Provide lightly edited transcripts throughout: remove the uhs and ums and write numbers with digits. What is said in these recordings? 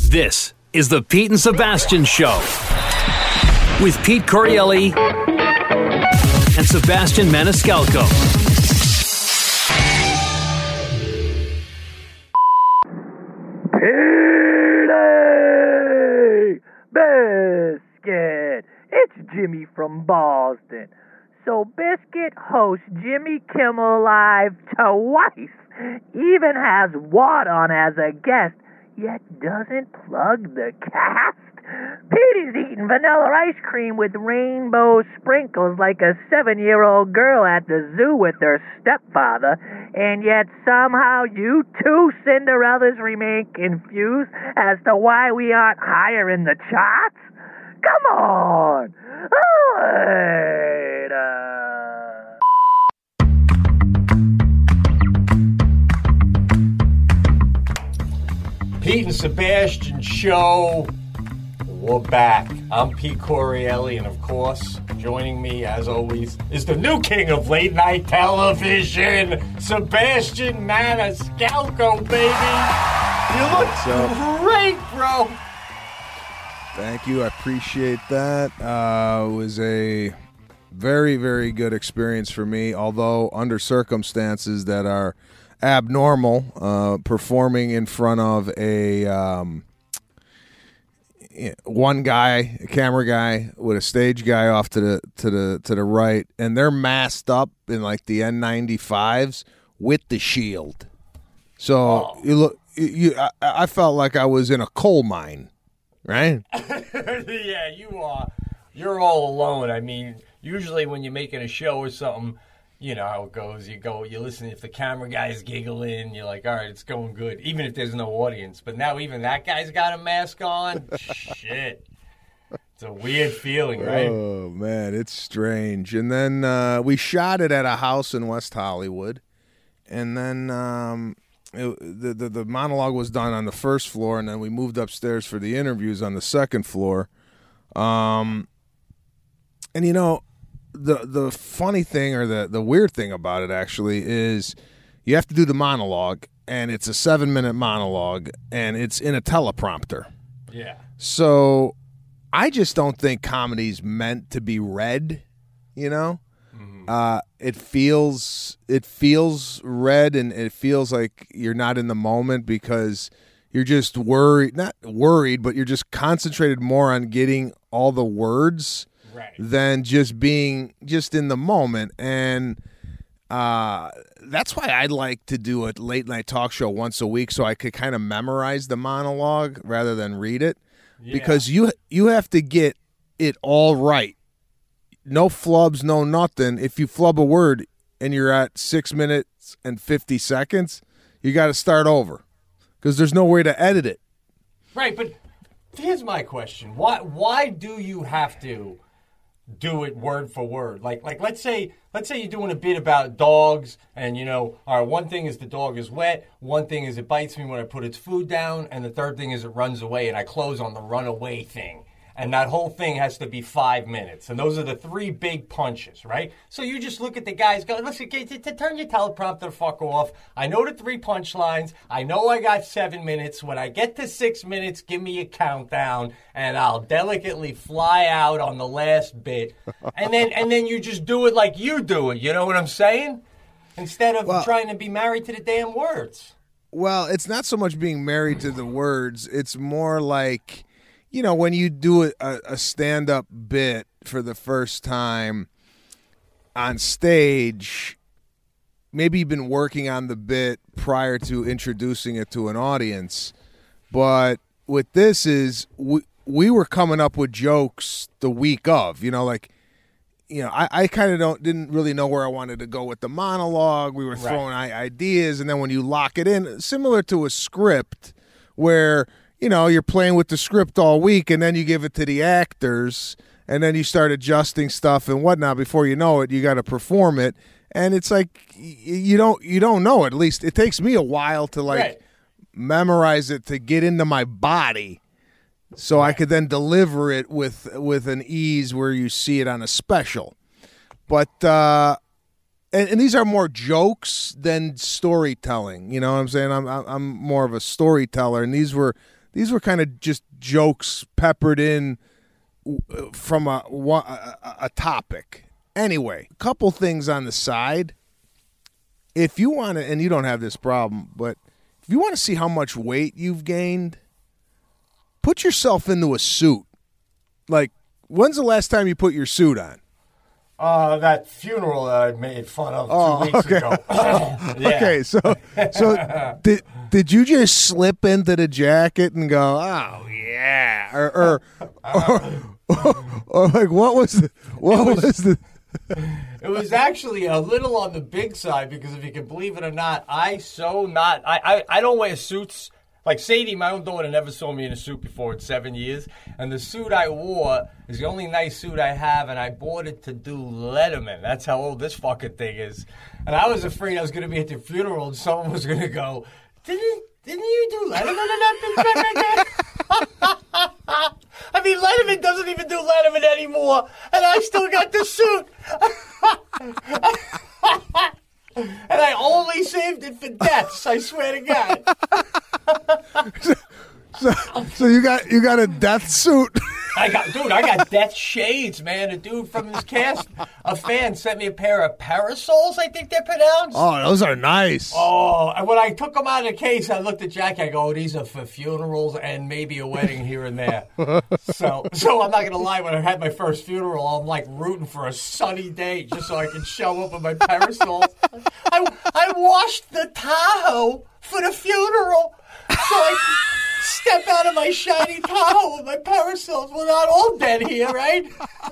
This is the Pete and Sebastian Show with Pete Corielli and Sebastian Maniscalco. Petey Biscuit, it's Jimmy from Boston. So Biscuit hosts Jimmy Kimmel Live twice, even has Watt on as a guest, yet doesn't plug the cast. Petey's eating vanilla ice cream with rainbow sprinkles like a 7-year-old girl at the zoo with her stepfather, and yet somehow you two Cinderellas remain confused as to why we aren't higher in the charts? Come on! Pete and Sebastian Show. We're back. I'm Pete Corielli, and of course, joining me, as always, is the new king of late night television, Sebastian Maniscalco, baby. You look great, bro. Thank you. I appreciate that. It was a very, very good experience for me, although under circumstances that are abnormal, performing in front of a one guy, a camera guy, with a stage guy off to the right, and they're masked up in like the N95s with the shield. So you look, I felt like I was in a coal mine, right? Yeah, you are. You're all alone. I mean, usually when you're making a show or something, you know how it goes. You listen, if the camera guy's giggling, you're like, all right, it's going good, even if there's no audience. But now even that guy's got a mask on. Shit. It's a weird feeling, right? Oh, man, it's strange. And then we shot it at a house in West Hollywood. And then the monologue was done on the first floor, and then we moved upstairs for the interviews on the second floor. And, you know, the funny thing, or the weird thing about it actually, is you have to do the monologue, and it's a 7-minute monologue, and it's in a teleprompter. Yeah. So I just don't think comedy's meant to be read, you know? Mm-hmm. It feels read, and it feels like you're not in the moment because you're just not worried, but you're just concentrated more on getting all the words than just being just in the moment. And that's why I like to do a late night talk show once a week, so I could kind of memorize the monologue rather than read it. Yeah. Because you have to get it all right. No flubs, no nothing. If you flub a word and you're at 6 minutes and 50 seconds, you got to start over because there's no way to edit it. Right, but here's my question. Why do you have to do it word for word? Like let's say you're doing a bit about dogs, and you know, all right, one thing is the dog is wet, one thing is it bites me when I put its food down, and the third thing is it runs away, and I close on the runaway thing. And that whole thing has to be 5 minutes. And those are the 3 big punches, right? So you just look at the guys, go, listen, to turn your teleprompter the fuck off. I know the 3 punchlines. I know I got 7 minutes. When I get to 6 minutes, give me a countdown, and I'll delicately fly out on the last bit. And then you just do it like you do it. You know what I'm saying? Instead of trying to be married to the damn words. Well, it's not so much being married to the words. It's more like, you know, when you do a stand-up bit for the first time on stage, maybe you've been working on the bit prior to introducing it to an audience. But with this is we were coming up with jokes the week of, you know, like, you know, I kind of didn't really know where I wanted to go with the monologue. We were throwing ideas, and then when you lock it in, similar to a script where, you know, you're playing with the script all week, and then you give it to the actors, and then you start adjusting stuff and whatnot. Before you know it, you got to perform it, and it's like you don't know. At least it takes me a while to memorize it, to get into my body, so I could then deliver it with an ease where you see it on a special. But and these are more jokes than storytelling. You know what I'm saying? I'm more of a storyteller, and these were these were kind of just jokes peppered in from a topic. Anyway, a couple things on the side. If you want to, and you don't have this problem, but if you want to see how much weight you've gained, put yourself into a suit. Like, when's the last time you put your suit on? That funeral that I made fun of 2 weeks ago. Yeah. Okay, so did you just slip into the jacket and go, oh yeah, or like what was the? It was actually a little on the big side because if you can believe it or not, I don't wear suits. Like Sadie, my own daughter, never saw me in a suit before in 7 years. And the suit I wore is the only nice suit I have, and I bought it to do Letterman. That's how old this fucking thing is. And I was afraid I was going to be at the funeral and someone was going to go, Didn't you do Letterman in that picture? I mean, Letterman doesn't even do Letterman anymore, and I still got the suit. And I only saved it for deaths, I swear to God. So you got a death suit. I got death shades, man. A dude from this cast, a fan, sent me a pair of parasols, I think they're pronounced. Oh, those are nice. Oh, and when I took them out of the case, I looked at Jackie. I go, oh, these are for funerals and maybe a wedding here and there. So I'm not going to lie. When I had my first funeral, I'm like rooting for a sunny day just so I can show up with my parasols. I washed the Tahoe for the funeral so I could step out of my shiny Tahoe with my parasols. We're not all dead here, right?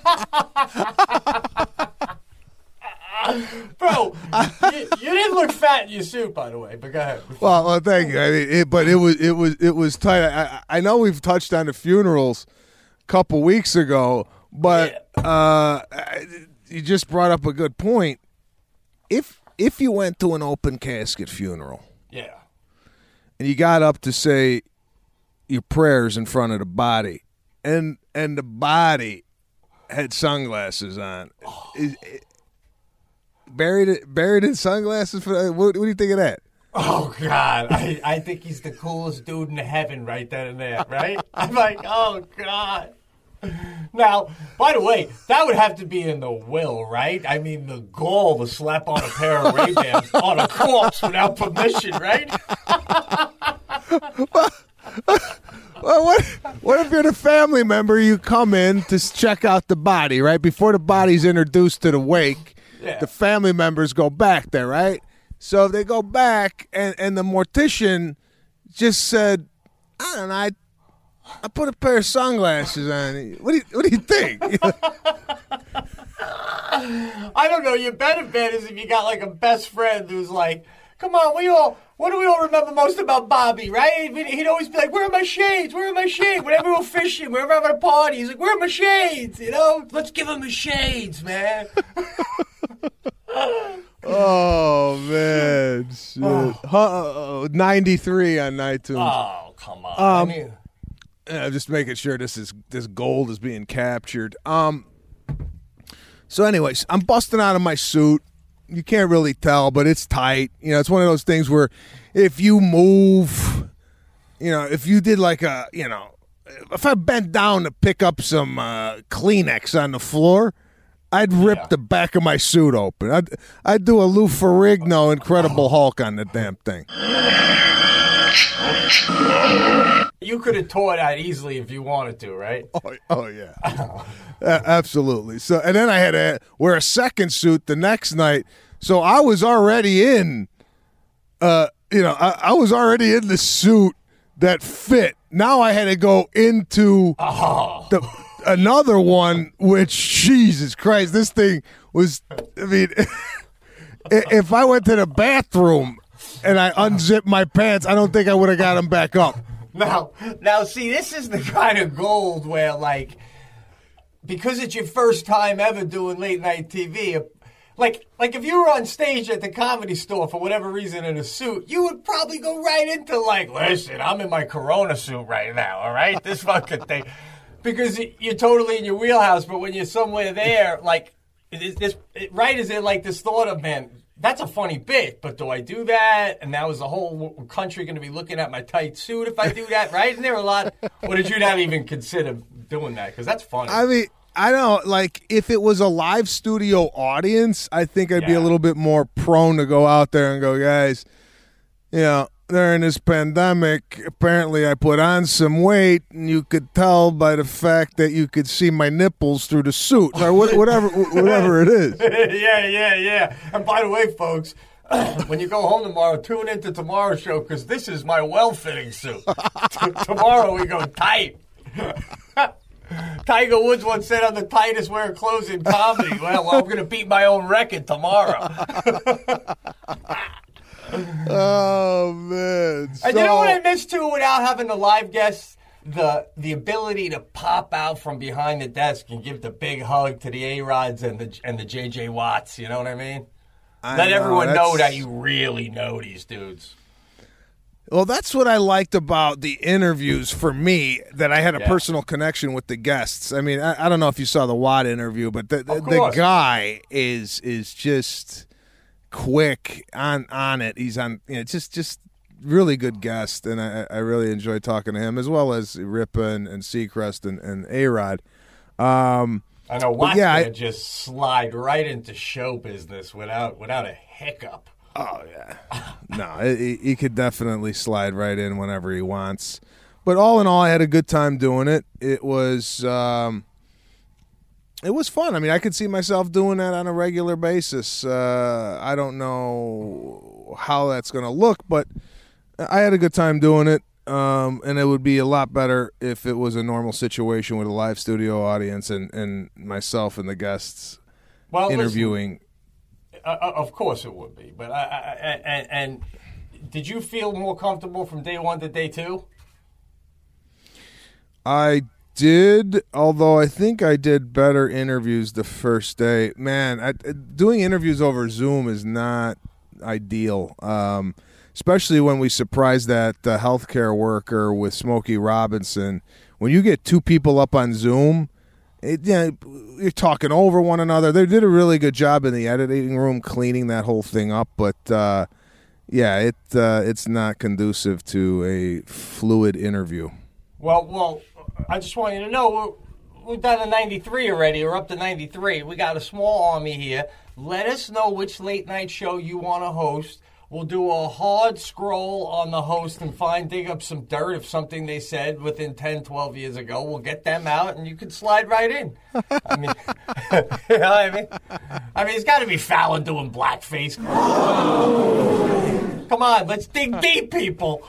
Bro, you didn't look fat in your suit, by the way. But go ahead. Well, thank you. I mean, it was tight. I know we've touched on the funerals a couple weeks ago, but you just brought up a good point. If you went to an open casket funeral, yeah, and you got up to say your prayers in front of the body, and the body had sunglasses on. Buried in sunglasses? What do you think of that? Oh, God. I think he's the coolest dude in heaven right then and there, right? I'm like, oh, God. Now, by the way, that would have to be in the will, right? I mean, the gall to slap on a pair of Ray-Bans on a corpse without permission, right? Well, what if you're the family member, you come in to check out the body, right? Before the body's introduced to the wake, the family members go back there, right? So if they go back and the mortician just said, I don't know, I put a pair of sunglasses on. What do you think? I don't know. Your benefit is if you got like a best friend who's like, come on, what do we all remember most about Bobby, right? He'd always be like, where are my shades? Where are my shades? Whenever we're fishing, whenever we're having a party, he's like, where are my shades? You know, let's give him his shades, man. Oh, man. Shit. 93 on iTunes. Oh, come on. I'm just making sure this gold is being captured. So anyways, I'm busting out of my suit. You can't really tell, but it's tight. You know, it's one of those things where if you move, you know, if you did like if I bent down to pick up some Kleenex on the floor, I'd rip the back of my suit open. I'd do a Lou Ferrigno Incredible Hulk on the damn thing. You could have tore that easily if you wanted to, right? Oh yeah. Absolutely. So, and then I had to wear a second suit the next night. So I was already in, I was already in the suit that fit. Now I had to go into another one, which, Jesus Christ, this thing was, I mean, if I went to the bathroom and I unzipped my pants, I don't think I would have got them back up. Now, see, this is the kind of gold where, like, because it's your first time ever doing late night TV, like if you were on stage at the Comedy Store for whatever reason in a suit, you would probably go right into like, listen, I'm in my Corona suit right now, all right? This fucking thing. Because you're totally in your wheelhouse, but when you're somewhere there, like, right, is it like this thought of, man, that's a funny bit, but do I do that? And now is the whole country going to be looking at my tight suit if I do that, right? And there are a lot, or did you not even consider doing that? Because that's funny. I mean, I don't like if it was a live studio audience, I think I'd be a little bit more prone to go out there and go, guys, you know, during this pandemic, apparently I put on some weight, and you could tell by the fact that you could see my nipples through the suit, or whatever it is. Yeah. And by the way, folks, when you go home tomorrow, tune into tomorrow's show because this is my well-fitting suit. Tomorrow we go tight. Tiger Woods once said I'm the tightest wearing clothes in comedy. Well, I'm going to beat my own record tomorrow. Oh, man. And you know what I miss, too, without having the live guests? The ability to pop out from behind the desk and give the big hug to the A-Rods and the J.J. Watts. You know what I mean? Let everyone know that you really know these dudes. Well, that's what I liked about the interviews for me, that I had a personal connection with the guests. I mean, I don't know if you saw the Watt interview, but the guy is just quick on it. He's on, you know, just really good guest, and I really enjoyed talking to him, as well as Ripa and Seacrest and A-Rod. I know Watt's gonna just slide right into show business without a hiccup. Oh, yeah. No, he could definitely slide right in whenever he wants. But all in all, I had a good time doing it. It was fun. I mean, I could see myself doing that on a regular basis. I don't know how that's going to look, but I had a good time doing it. And it would be a lot better if it was a normal situation with a live studio audience and myself and the guests interviewing. Listen, of course it would be, but and did you feel more comfortable from day one to day two? I did, although I think I did better interviews the first day. Man, doing interviews over Zoom is not ideal, especially when we surprised that healthcare worker with Smokey Robinson. When you get two people up on Zoom, you're talking over one another. They did a really good job in the editing room cleaning that whole thing up, but it's not conducive to a fluid interview. Well, I just want you to know we're down to 93 already. We're up to 93. We got a small army here. Let us know which late night show you want to host. We'll do a hard scroll on the host and dig up some dirt of something they said within 10, 12 years ago. We'll get them out, and you can slide right in. I mean, you know what I mean? I mean, it's got to be Fallon doing blackface. Come on, let's dig deep, people.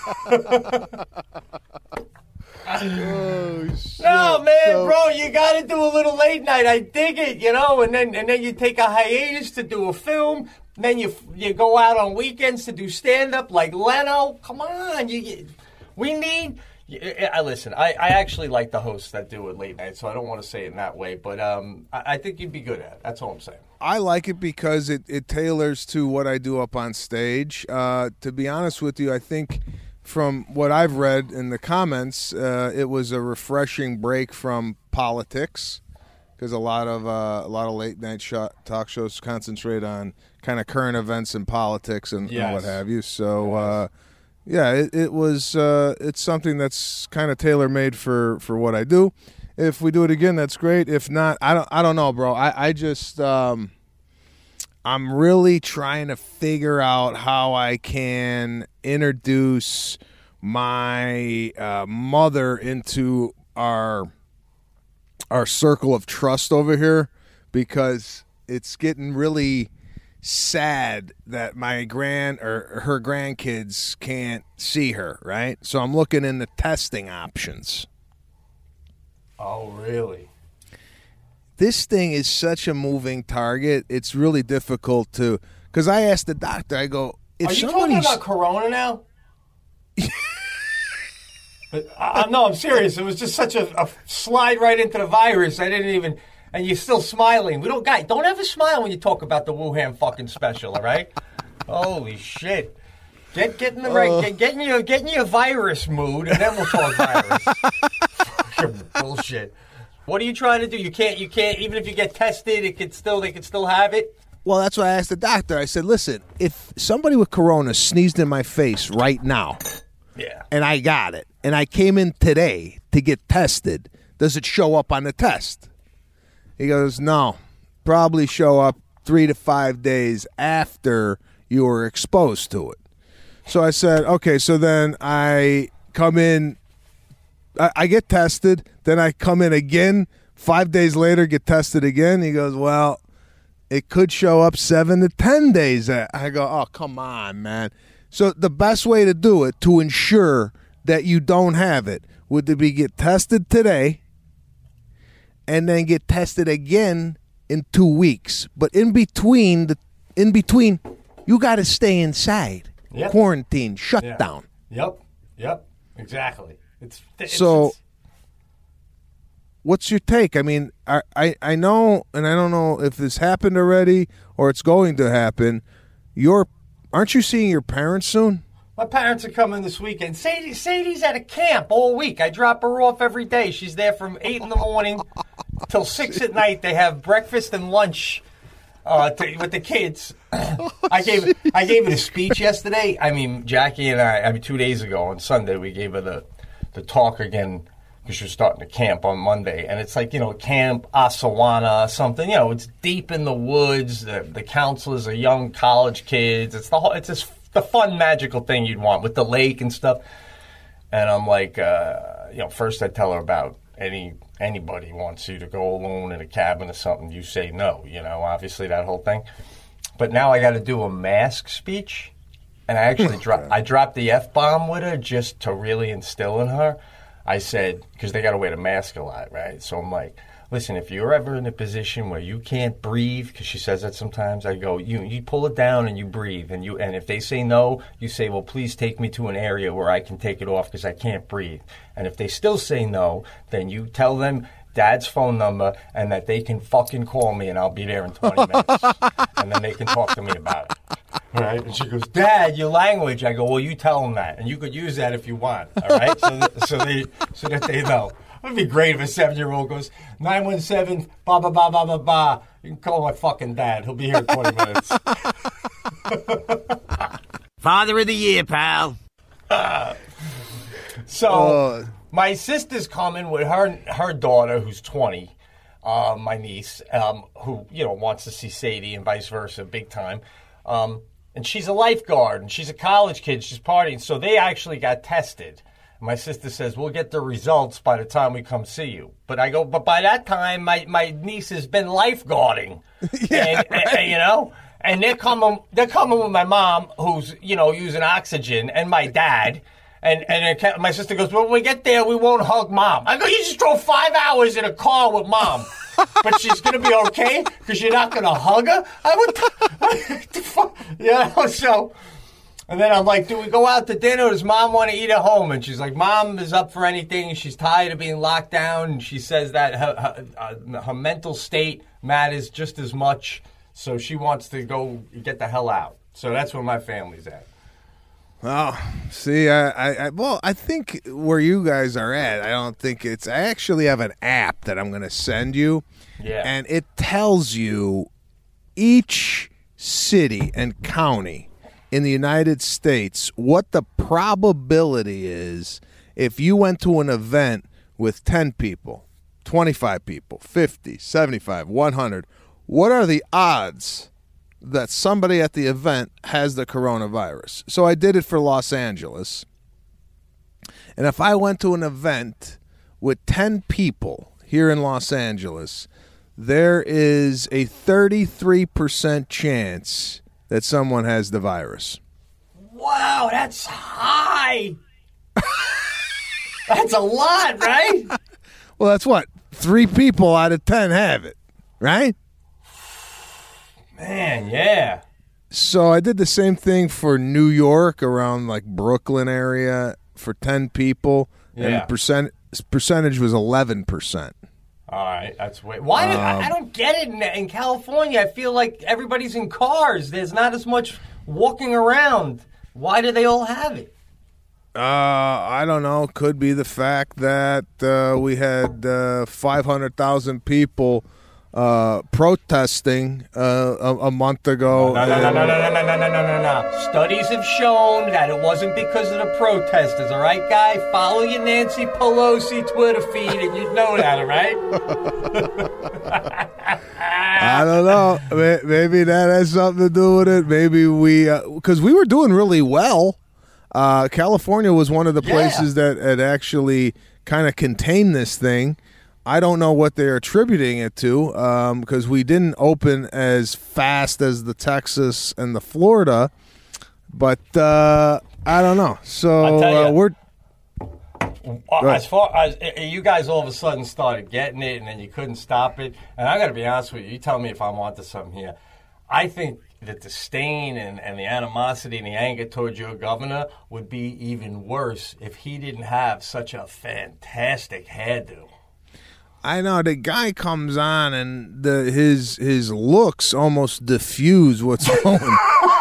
Oh, shit. No, man, bro, you got to do a little late night. I dig it, you know, and then you take a hiatus to do a film. Then you go out on weekends to do stand-up like Leno. Come on. We need... Listen, I actually like the hosts that do it late night, so I don't want to say it in that way, but I think you'd be good at it. That's all I'm saying. I like it because it tailors to what I do up on stage. To be honest with you, I think from what I've read in the comments, it was a refreshing break from politics, because a lot of late night talk shows concentrate on kind of current events and politics and what have you. So it was it's something that's kind of tailor made for what I do. If we do it again, that's great. If not, I don't know, bro. I just I'm really trying to figure out how I can introduce my mother into our circle of trust over here, because it's getting really sad that my her grandkids can't see her, right? So I'm looking into testing options. Oh, really? This thing is such a moving target. It's really difficult to, because I asked the doctor, I go, if are you talking about Corona now? No, I'm serious. It was just such a slide right into the virus. I didn't even, and you're still smiling. Don't ever smile when you talk about the Wuhan fucking special, all right? Holy shit. Get in the right, get in your virus mood, and then we'll talk virus. Fucking bullshit. What are you trying to do? You can't, even if you get tested, they could still have it? Well, that's what I asked the doctor. I said, listen, if somebody with corona sneezed in my face right now, and I got it, and I came in today to get tested, does it show up on the test? He goes, no, probably show up 3 to 5 days after you were exposed to it. So I said, okay, so then I come in, I get tested, then I come in again, 5 days later, get tested again. He goes, well, it could show up 7 to 10 days. I go, oh, come on, man. So the best way to do it, to ensure that you don't have it, would be get tested today and then get tested again in 2 weeks. But in between, you got to stay inside. Yep. Quarantine, shut down. Yep, exactly. It's what's your take? I mean, I know, and I don't know if this happened already or it's going to happen. Aren't you seeing your parents soon? My parents are coming this weekend. Sadie's at a camp all week. I drop her off every day. She's there from 8 in the morning till 6 at night. They have breakfast and lunch with the kids. I gave it a speech yesterday. I mean, Jackie and I 2 days ago on Sunday, we gave her the talk again because she was starting to camp on Monday. And it's like, Camp Asawana, something. It's deep in the woods. The counselors are young college kids. It's the fun, magical thing you'd want with the lake and stuff. And I'm like, first I tell her about anybody wants you to go alone in a cabin or something, you say no, obviously that whole thing. But now I got to do a mask speech, and I actually dropped the F-bomb with her just to really instill in her. I said, because they got to wear the mask a lot, right? So I'm like, listen, if you're ever in a position where you can't breathe, because she says that sometimes, I go, you pull it down and you breathe, and if they say no, you say, well, please take me to an area where I can take it off because I can't breathe. And if they still say no, then you tell them Dad's phone number and that they can fucking call me and I'll be there in 20 minutes. And then they can talk to me about it. Right? And she goes, Dad, your language. I go, well, you tell them that. And you could use that if you want. All right? So that they know. It would be great if a 7-year-old goes, 917, ba ba ba ba ba ba. You can call my fucking dad. He'll be here in 20 minutes. Father of the year, pal. So my sister's coming with her daughter, who's 20, my niece, who wants to see Sadie and vice versa, big time. And she's a lifeguard and she's a college kid. She's partying, so they actually got tested. My sister says, we'll get the results by the time we come see you. But I go, but by that time, my niece has been lifeguarding. And they're coming with my mom, who's, using oxygen, and my dad. And my sister goes, well, when we get there, we won't hug Mom. I go, you just drove 5 hours in a car with Mom. But she's going to be okay because you're not going to hug her? So... And then I'm like, do we go out to dinner or does Mom want to eat at home? And she's like, Mom is up for anything. She's tired of being locked down. And she says that her mental state matters just as much. So she wants to go get the hell out. So that's where my family's at. Oh, see, I think where you guys are at, I don't think I actually have an app that I'm going to send you. Yeah. And it tells you each city and county in the United States what the probability is if you went to an event with 10 people, 25 people, 50, 75, 100. What are the odds that somebody at the event has the coronavirus? So I did it for Los Angeles. And if I went to an event with 10 people here in Los Angeles, there is a 33% chance that someone has the virus. Wow, that's high. That's a lot, right? Well, that's what? 3 people out of 10 have it, right? Man, yeah. So I did the same thing for New York, around like Brooklyn area, for 10 people. Yeah. And percentage was 11%. All right, that's way. Why? I don't get it in California. I feel like everybody's in cars. There's not as much walking around. Why do they all have it? I don't know. Could be the fact that we had 500,000 people protesting a month ago. No. Studies have shown that it wasn't because of the protesters, all right, guy? Follow your Nancy Pelosi Twitter feed and you'd know that, all right? I don't know. Maybe that has something to do with it. Maybe because we were doing really well. California was one of the places that had actually kind of contained this thing. I don't know what they're attributing it to because we didn't open as fast as the Texas and the Florida, but I don't know. So we're as far as you guys all of a sudden started getting it and then you couldn't stop it. And I got to be honest with you. You tell me if I'm onto something here. I think the disdain and the animosity and the anger towards your governor would be even worse if he didn't have such a fantastic hairdo. I know the guy comes on and his looks almost diffuse what's going on.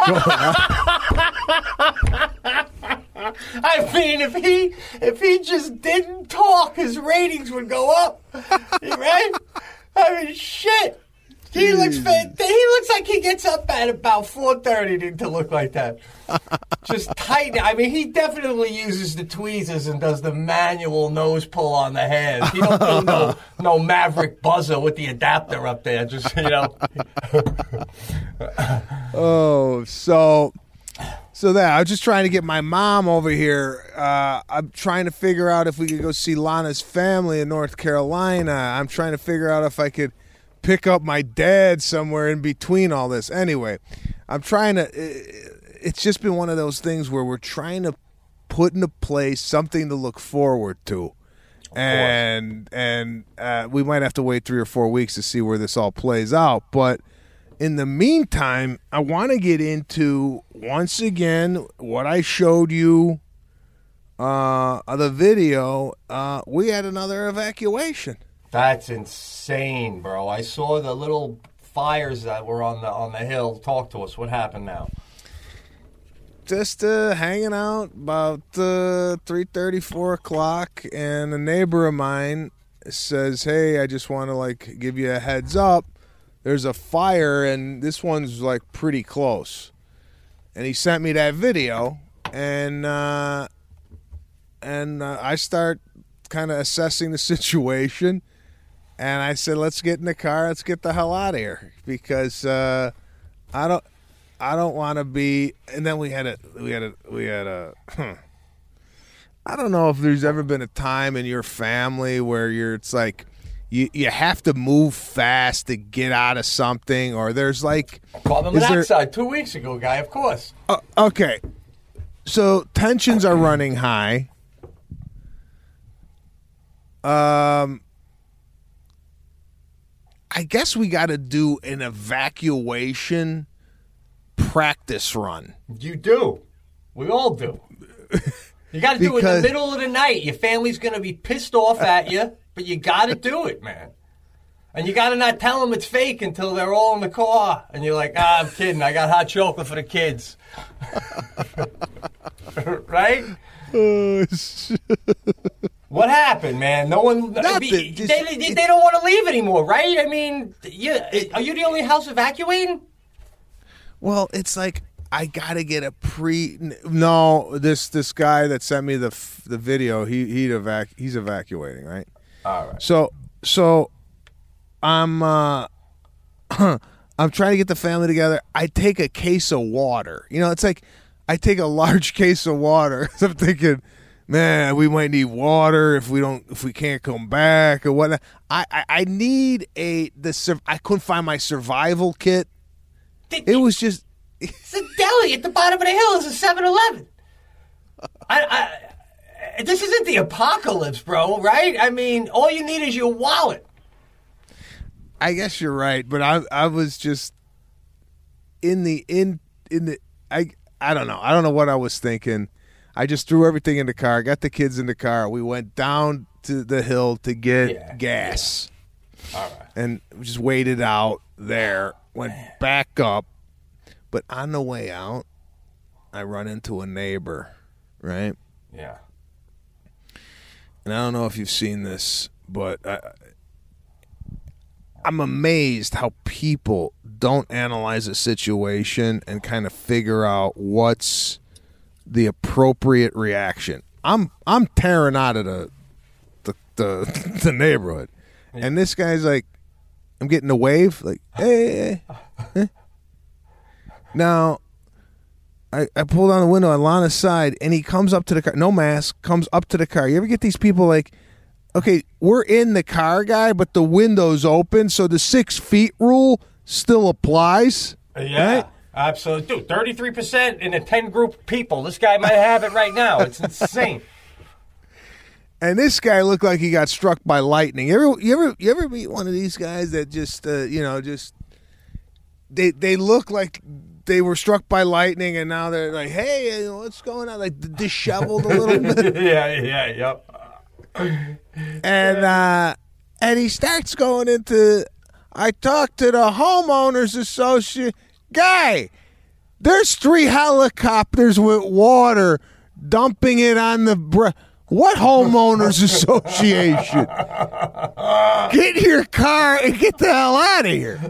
I mean, if he just didn't talk, his ratings would go up, right? I mean, shit. He looks like he gets up at about 4:30 to look like that. Just tight. I mean, he definitely uses the tweezers and does the manual nose pull on the hairs. He don't do no Maverick buzzer with the adapter up there. Just, Oh, so that I was just trying to get my mom over here. I'm trying to figure out if we could go see Lana's family in North Carolina. I'm trying to figure out if I could pick up my dad somewhere in between all this. Anyway, I'm trying to. It's just been one of those things where we're trying to put into place something to look forward to, and we might have to wait 3 or 4 weeks to see where this all plays out. But in the meantime, I want to get into once again what I showed you. The video. We had another evacuation. That's insane, bro. I saw the little fires that were on the hill. Talk to us. What happened now? Just hanging out about 3:30, 4 o'clock, and a neighbor of mine says, "Hey, I just want to give you a heads up. There's a fire, and this one's pretty close." And he sent me that video, and I start kind of assessing the situation. And I said, "Let's get in the car. Let's get the hell out of here because I don't want to be." And then we had a. I don't know if there's ever been a time in your family where it's like you have to move fast to get out of something, or there's carbon monoxide 2 weeks ago, guy. Of course. Okay, so tensions are running high. I guess we got to do an evacuation practice run. You do. We all do. You got to do it in the middle of the night. Your family's going to be pissed off at you, but you got to do it, man. And you got to not tell them it's fake until they're all in the car. And you're like, I'm kidding. I got hot chocolate for the kids. Right? Oh, shit. What happened, man? No one. They don't want to leave anymore, right? I mean, are you the only house evacuating? Well, it's I gotta get a No, this guy that sent me the video, he's evacuating, right? All right. So I'm I'm trying to get the family together. I take a case of water. It's I take a large case of water. I'm thinking, man, we might need water if we can't come back or whatnot. I need I couldn't find my survival kit. It was just it's a deli at the bottom of the hill. It's a 7-Eleven. This isn't the apocalypse, bro. Right? I mean, all you need is your wallet. I guess you're right, but I was just I don't know. I don't know what I was thinking. I just threw everything in the car, got the kids in the car. We went down to the hill to get gas. Yeah. All right. And just waited out there, went back up. But on the way out, I run into a neighbor, right? Yeah. And I don't know if you've seen this, but I'm amazed how people don't analyze a situation and kind of figure out what's the appropriate reaction. I'm tearing out of the neighborhood, and this guy's like, I'm getting a wave, like, hey. Now, I pull down the window on Lana's side, and he comes up to the car, no mask, comes up to the car. You ever get these people like, okay, we're in the car, guy, but the window's open, so the 6 feet rule still applies? Yeah, right? Absolutely. Dude, 33% in a 10 group people. This guy might have it right now. It's insane. And this guy looked like he got struck by lightning. You ever meet one of these guys that just they look like they were struck by lightning, and now they're like, hey, what's going on? Like disheveled a little bit. Yep. And he starts going into, I talked to the homeowners association. Guy, there's 3 helicopters with water dumping it on the what homeowners association? Get in your car and get the hell out of here.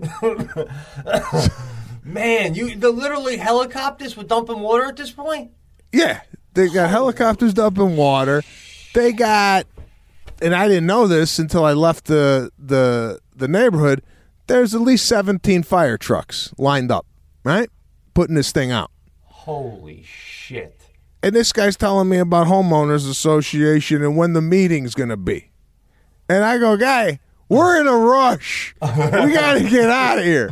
Man, the literally helicopters were dumping water at this point? Yeah, they got helicopters dumping water. They got, and I didn't know this until I left the neighborhood, there's at least 17 fire trucks lined up, right? Putting this thing out. Holy shit. And this guy's telling me about homeowners association and when the meeting's going to be. And I go, guy, we're in a rush. We got to get out of here.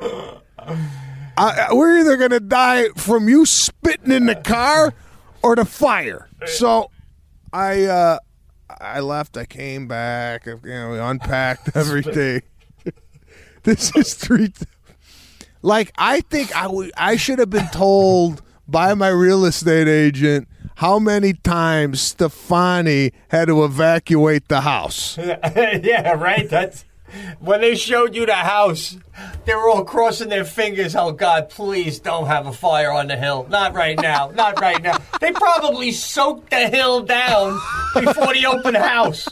We're either going to die from you spitting in the car or the fire. So I left. I came back. We unpacked everything. This is 3. Like, I think I should have been told by my real estate agent how many times Stefani had to evacuate the house. Yeah, right. That's when they showed you the house. They were all crossing their fingers. Oh God, please don't have a fire on the hill. Not right now. Not right now. They probably soaked the hill down before the open house.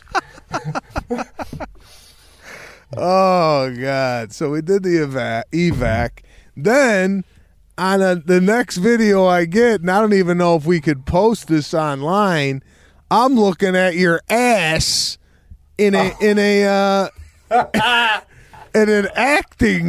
Oh God! So we did the evac. Then on the next video I get, and I don't even know if we could post this online, I'm looking at your ass in an acting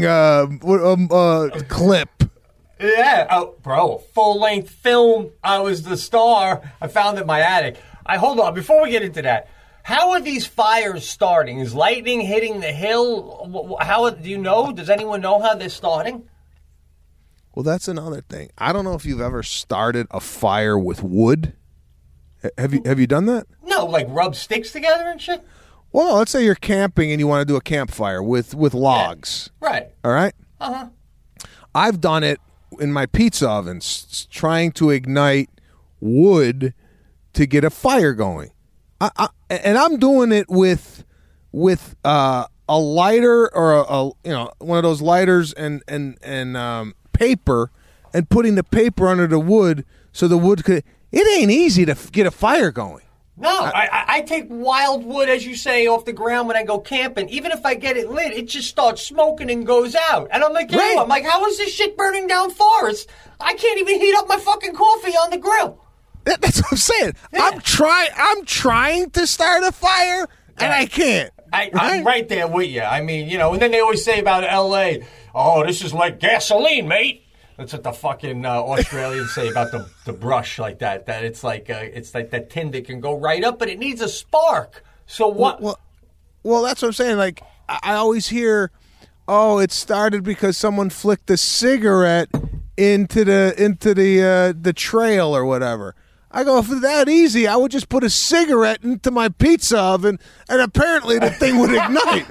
clip. Yeah, oh, bro, full-length film. I was the star. I found it in my attic. Hold on, before we get into that, how are these fires starting? Is lightning hitting the hill? How do you know? Does anyone know how they're starting? Well, that's another thing. I don't know if you've ever started a fire with wood. Have you done that? No, like rub sticks together and shit? Well, let's say you're camping and you want to do a campfire with logs. Yeah. Right. All right? Uh-huh. I've done it in my pizza ovens, trying to ignite wood to get a fire going. And I'm doing it with a lighter or one of those lighters and paper, and putting the paper under the wood so the wood could. It ain't easy to get a fire going. No, I take wild wood, as you say, off the ground when I go camping. Even if I get it lit, it just starts smoking and goes out. And I'm like, right. I'm like, how is this shit burning down forests? I can't even heat up my fucking coffee on the grill. That's what I'm saying. Yeah. I'm trying to start a fire, and I can't. I'm right there with you. I mean, and then they always say about L.A., oh, this is like gasoline, mate. That's what the fucking Australians say about the brush like that. That it's like that tin that can go right up, but it needs a spark. So what? Well, that's what I'm saying. Like, I always hear, oh, it started because someone flicked a cigarette into the trail or whatever. I go, if it's that easy, I would just put a cigarette into my pizza oven, and apparently the thing would ignite.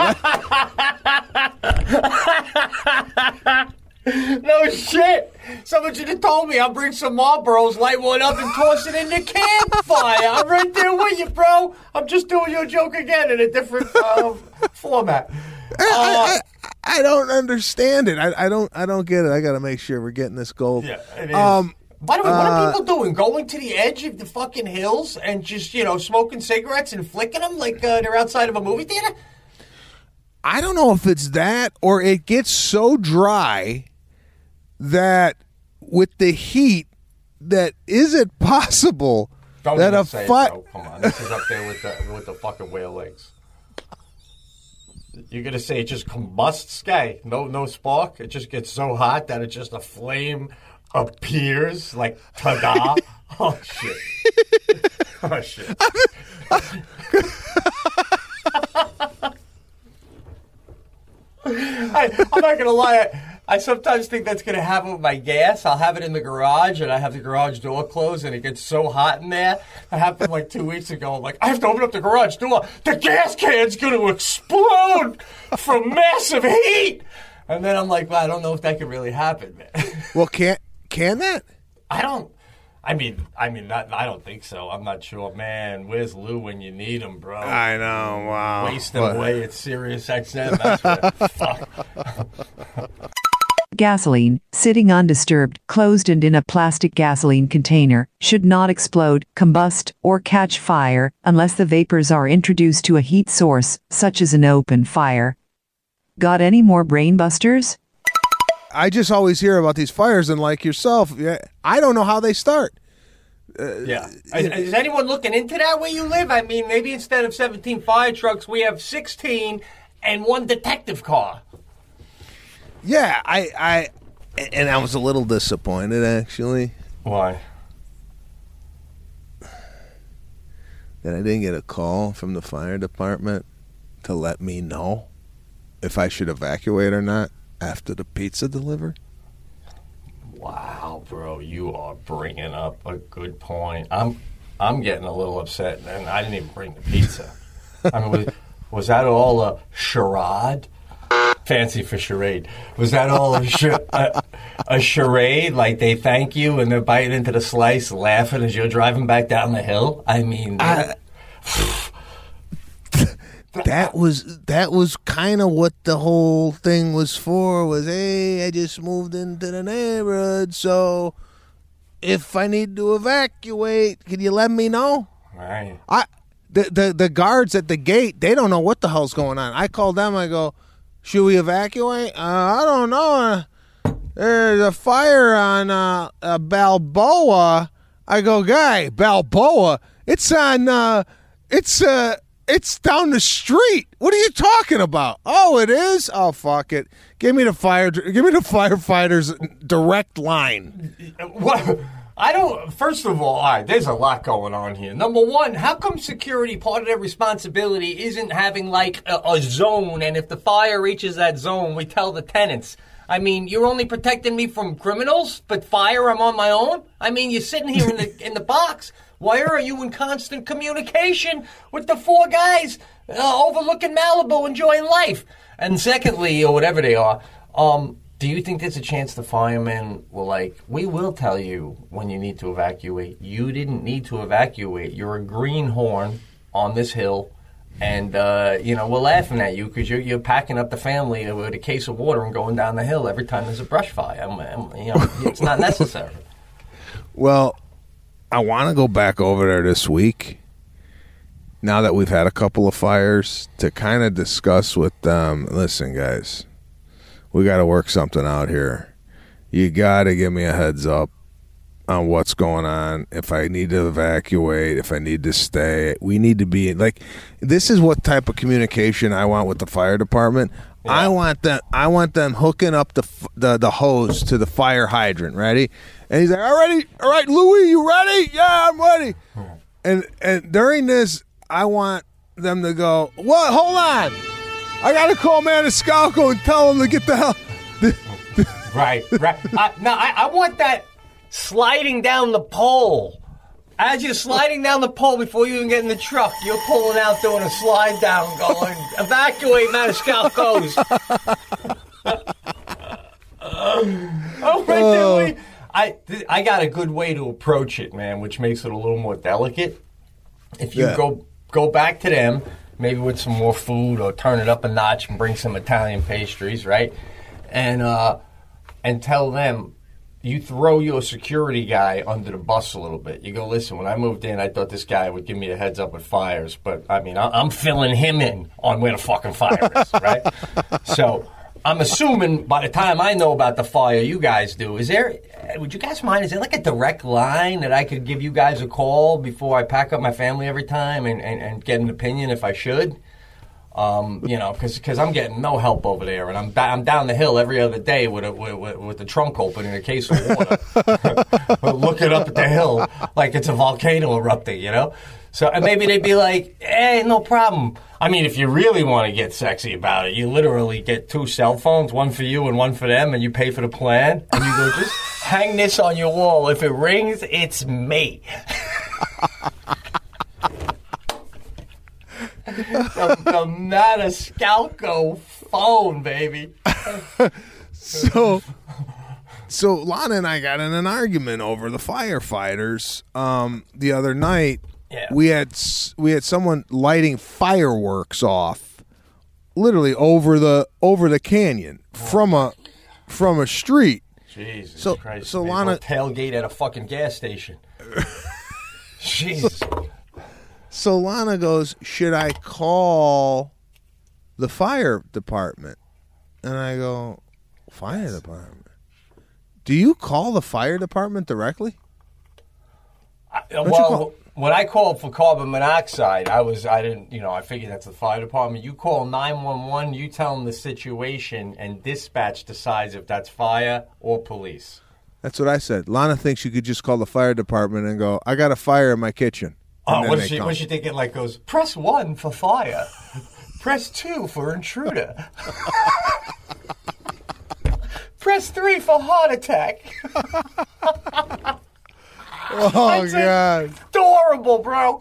No shit. Someone should have told me. I'll bring some Marlboros, light one up, and toss it in the campfire. I'm right there with you, bro. I'm just doing your joke again in a different format. I don't understand it. I don't get it. I got to make sure we're getting this gold. Yeah, it is. By the way, what are people doing? Going to the edge of the fucking hills and just, smoking cigarettes and flicking them like they're outside of a movie theater? I don't know if it's that or it gets so dry that with the heat, that is it possible Don't that even a say fire? it, though. Come on, this is up there with the fucking whale legs. You're gonna say it just combusts, guy? No spark. It just gets so hot that it just a flame appears like ta-da. Oh shit! Oh shit! I'm not gonna lie. I sometimes think that's going to happen with my gas. I'll have it in the garage, and I have the garage door closed, and it gets so hot in there. That happened like 2 weeks ago. I'm like, I have to open up the garage door. The gas can's going to explode from massive heat. And then I'm like, well, I don't know if that could really happen, man. Well, can that? I don't think so. I'm not sure, man. Where's Lou when you need him, bro? I know. Wow. Waste them away at Sirius XM. That's what. Fuck. Gasoline, sitting undisturbed, closed and in a plastic gasoline container, should not explode, combust, or catch fire unless the vapors are introduced to a heat source, such as an open fire. Got any more brain busters? I just always hear about these fires, and like yourself, I don't know how they start. Yeah. Is anyone looking into that where you live? I mean, maybe instead of 17 fire trucks, we have 16 and one detective car. Yeah, I was a little disappointed, actually. Why? That I didn't get a call from the fire department to let me know if I should evacuate or not after the pizza delivery. Wow, bro, you are bringing up a good point. I'm getting a little upset, and I didn't even bring the pizza. I mean, was that all a charade? Fancy for charade. Was that all a charade? Like they thank you and they're biting into the slice, laughing as you're driving back down the hill? I mean, that was kind of what the whole thing was for. Was, hey, I just moved into the neighborhood, so if I need to evacuate, can you let me know? Right. The guards at the gate, they don't know what the hell's going on. I called them. I go, should we evacuate? I don't know. There's a fire on Balboa. I go, guy, Balboa. It's on. It's down the street. What are you talking about? Oh, it is. Oh, fuck it. Give me the firefighters' direct line. What? I don't. First of all right, there's a lot going on here. Number one, how come security, part of their responsibility isn't having like a zone, and if the fire reaches that zone, we tell the tenants? I mean, you're only protecting me from criminals, but fire, I'm on my own? I mean, you're sitting here in the box. Why are you in constant communication with the four guys overlooking Malibu, enjoying life? And secondly, or whatever they are, do you think there's a chance the firemen will we will tell you when you need to evacuate. You didn't need to evacuate. You're a greenhorn on this hill, and, we're laughing at you because you're packing up the family with a case of water and going down the hill every time there's a brush fire. It's not necessary. Well, I want to go back over there this week, now that we've had a couple of fires, to kind of discuss with them, listen, guys, we got to work something out here. You got to give me a heads up on what's going on. If I need to evacuate, if I need to stay, we need to be this is what type of communication I want with the fire department. Yeah. I want them hooking up the hose to the fire hydrant. Ready? And he's like, all right, Louie, you ready? Yeah, I'm ready. And during this, I want them to go, what? Hold on. I got to call Maniscalco and tell him to get the hell. Right. I want that sliding down the pole. As you're sliding down the pole before you even get in the truck, you're pulling out, doing a slide down, going, evacuate Maniscalco's. I got a good way to approach it, man, which makes it a little more delicate. If you go back to them, maybe with some more food or turn it up a notch and bring some Italian pastries, right? And tell them, you throw your security guy under the bus a little bit. You go, listen, when I moved in, I thought this guy would give me a heads up with fires. But, I mean, I'm filling him in on where the fucking fire is, right? So I'm assuming by the time I know about the fire, you guys do. Would you guys mind, is there like a direct line that I could give you guys a call before I pack up my family every time and get an opinion if I should? Because I'm getting no help over there, and I'm down the hill every other day with the trunk open in a case of water, looking up at the hill like it's a volcano erupting, you know. So and maybe they'd be like, "Hey, no problem." I mean, if you really want to get sexy about it, you literally get 2 cell phones, one for you and one for them, and you pay for the plan, and you go, "Just hang this on your wall. If it rings, it's me." the Maniscalco phone, baby. So Lana and I got in an argument over the firefighters the other night. Yeah. We had someone lighting fireworks off, literally over the canyon from a street. Jesus Christ! So man, Lana tailgate at a fucking gas station. Jesus. So Lana goes, should I call the fire department? And I go, fire department? Do you call the fire department directly? When I called for carbon monoxide, I figured that's the fire department. You call 911, you tell them the situation, and dispatch decides if that's fire or police. That's what I said. Lana thinks you could just call the fire department and go, I got a fire in my kitchen. Oh, what does she think it like goes, press 1 for fire, press 2 for intruder, press 3 for heart attack. Oh, God. Adorable, bro.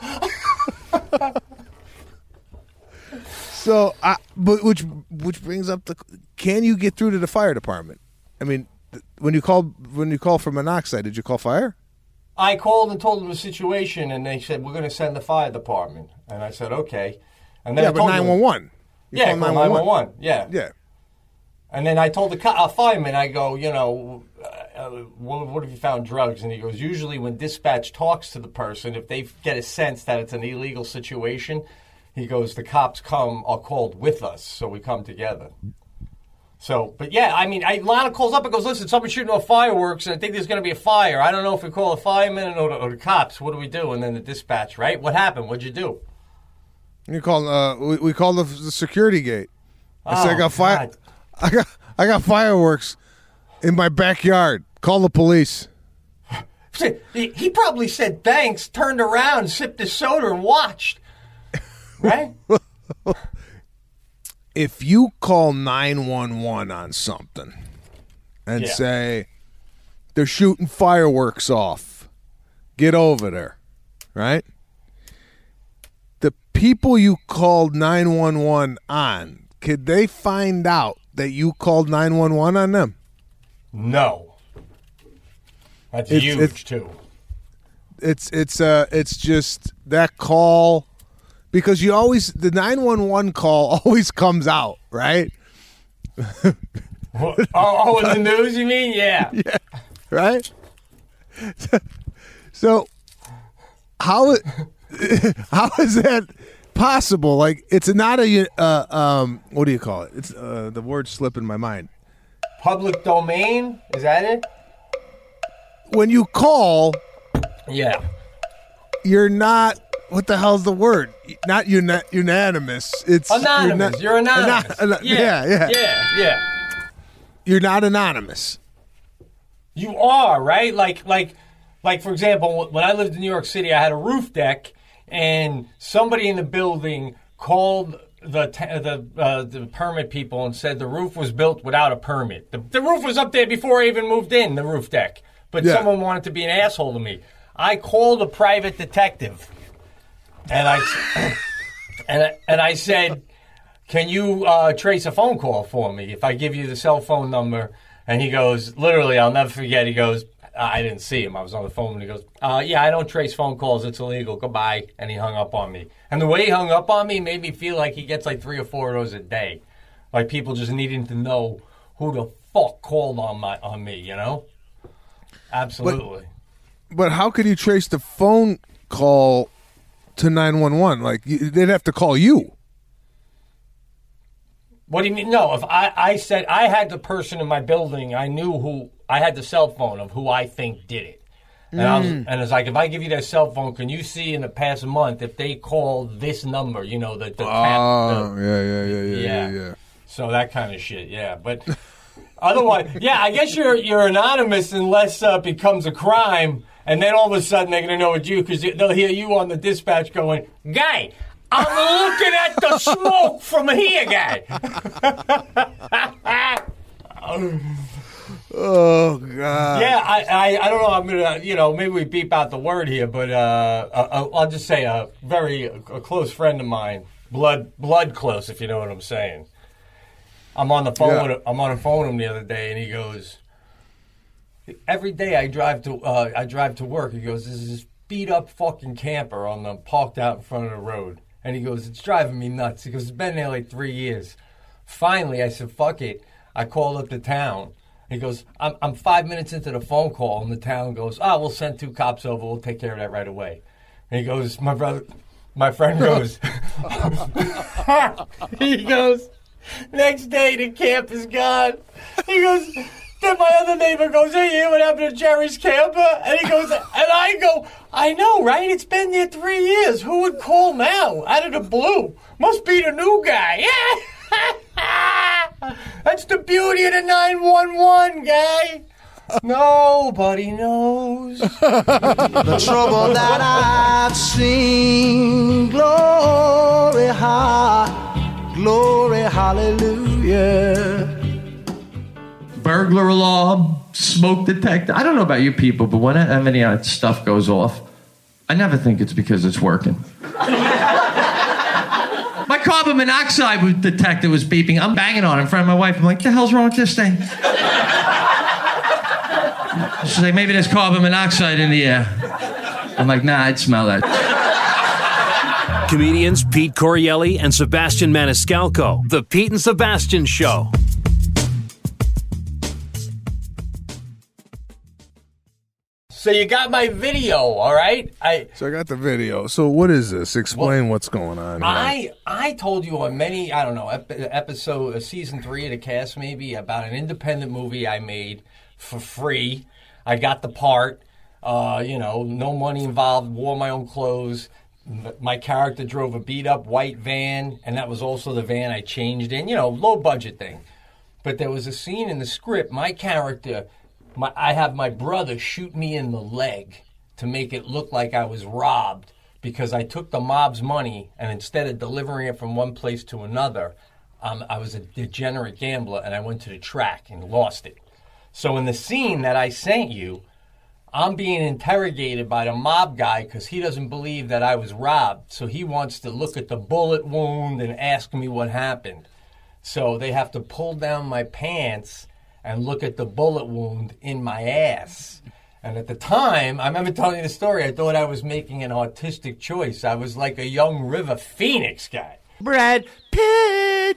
So, but which brings up can you get through to the fire department? I mean, when you call for monoxide, did you call fire? I called and told them the situation, and they said, we're going to send the fire department. And I said, okay. And then yeah, but 911. Yeah, 911. Yeah. Yeah. And then I told the fireman, I go, what have you found drugs? And he goes, usually when dispatch talks to the person, if they get a sense that it's an illegal situation, he goes, the cops are called with us, so we come together. So, but yeah, I mean, Lana calls up and goes, listen, someone's shooting off fireworks, and I think there's going to be a fire. I don't know if we call the firemen or the cops. What do we do? And then the dispatch, right? What happened? What'd you do? You call? We called the security gate. I said, I got fireworks in my backyard. Call the police. He probably said thanks, turned around, sipped his soda, and watched. Right? If you call 911 on something and say they're shooting fireworks off, get over there, right? The people you called 911 on, could they find out that you called 911 on them? No. That's huge too. It's just that call. Because the 911 call always comes out, right? In the news, you mean? Yeah. Yeah, right? So how is that possible? Like, it's not what do you call it? It's the word slipping my mind. Public domain? Is that it? When you call, yeah, you're not. What the hell's the word? Not unanimous. It's anonymous. You're anonymous. Yeah. You're not anonymous. You are, right? Like for example, when I lived in New York City, I had a roof deck, and somebody in the building called the permit people and said the roof was built without a permit. The roof was up there before I even moved in, the roof deck. But someone wanted to be an asshole to me. I called a private detective. And I said, can you trace a phone call for me if I give you the cell phone number? And he goes, literally, I'll never forget. He goes, I didn't see him. I was on the phone. And he goes, yeah, I don't trace phone calls. It's illegal. Goodbye. And he hung up on me. And the way he hung up on me made me feel like he gets like 3 or 4 of those a day. Like people just needing to know who the fuck called on me, you know? Absolutely. But how could you trace the phone call to 911? Like, they'd have to call you. What do you mean? No, if I said I had the person in my building, I knew who, I had the cell phone of who I think did it. And it's like, if I give you their cell phone, can you see in the past month if they called this number, you know, yeah. So that kind of shit, yeah. But otherwise, yeah, I guess you're anonymous unless it becomes a crime, and then all of a sudden they're going to know it's you because they'll hear you on the dispatch going, "Guy, I'm looking at the smoke from here, guy." Oh, God. Yeah, I don't know. I'm going to, maybe we beep out the word here, but I'll just say a close friend of mine, blood close, if you know what I'm saying. I'm on the phone with him the other day, and he goes, every day I drive to work. He goes, there's this beat up fucking camper parked out in front of the road. And he goes, it's driving me nuts. He goes, it's been there like 3 years. Finally, I said, fuck it. I called up the town. He goes, I'm 5 minutes into the phone call, and the town goes, we'll send 2 cops over. We'll take care of that right away. And he goes, my friend goes, he goes, next day the camp is gone. He goes, then my other neighbor goes, hey, you hear what happened to Jerry's camper? And he goes, and I go, I know, right? It's been there 3 years. Who would call now? Out of the blue. Must be the new guy. Yeah. That's the beauty of the 911, guy. Nobody knows. The trouble that I've seen. Glory, hallelujah. Burglar alarm, smoke detector. I don't know about you people, but when any of that stuff goes off, I never think it's because it's working. My carbon monoxide detector was beeping. I'm banging on it in front of my wife. I'm like, the hell's wrong with this thing? She's like, maybe there's carbon monoxide in the air. I'm like, nah, I'd smell that. Comedians Pete Corielli and Sebastian Maniscalco. The Pete and Sebastian Show. So you got my video, all right? So I got the video. So what is this? Explain what's going on here. I told you on many, I don't know, season 3 of the cast maybe, about an independent movie I made for free. I got the part, no money involved, wore my own clothes. My character drove a beat-up white van, and that was also the van I changed in, low-budget thing. But there was a scene in the script, my character... I have my brother shoot me in the leg to make it look like I was robbed because I took the mob's money and instead of delivering it from one place to another, I was a degenerate gambler and I went to the track and lost it. So in the scene that I sent you, I'm being interrogated by the mob guy because he doesn't believe that I was robbed. So he wants to look at the bullet wound and ask me what happened. So they have to pull down my pants and look at the bullet wound in my ass. And at the time, I remember telling you the story, I thought I was making an artistic choice. I was like a young River Phoenix guy. Brad Pitt!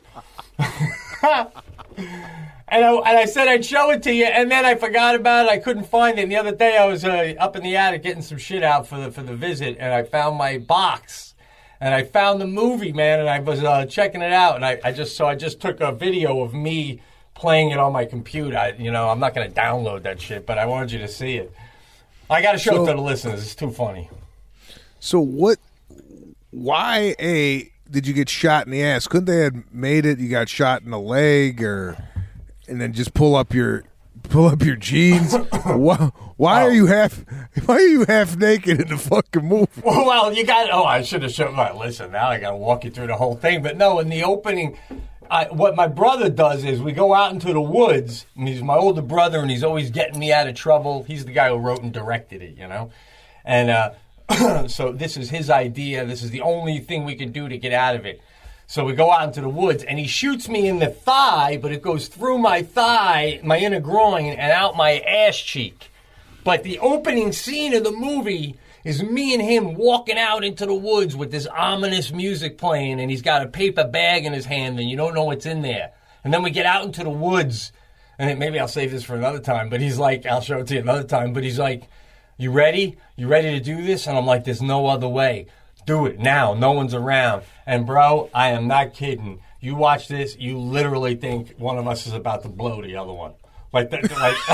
And I said I'd show it to you, and then I forgot about it. I couldn't find it. And the other day, I was up in the attic getting some shit out for the visit, and I found my box. And I found the movie, man, and I was checking it out. And I just took a video of me playing it on my computer. I'm not going to download that shit, but I wanted you to see it. I got to show it to the listeners. It's too funny. So why did you get shot in the ass? Couldn't they have made it you got shot in the leg and then just pull up your jeans? Why are you half naked in the fucking movie? Well, I should have shown. Well, listen, now I got to walk you through the whole thing. But no, in the opening, what my brother does is we go out into the woods, and he's my older brother, and he's always getting me out of trouble. He's the guy who wrote and directed it, And so this is his idea. This is the only thing we can do to get out of it. So we go out into the woods, and he shoots me in the thigh, but it goes through my thigh, my inner groin, and out my ass cheek. But the opening scene of the movie is me and him walking out into the woods with this ominous music playing, and he's got a paper bag in his hand, and you don't know what's in there. And then we get out into the woods, and maybe I'll save this for another time, but he's like, I'll show it to you another time, but he's like, you ready? You ready to do this? And I'm like, there's no other way. Do it now. No one's around. And, bro, I am not kidding. You watch this, you literally think one of us is about to blow the other one. Like that,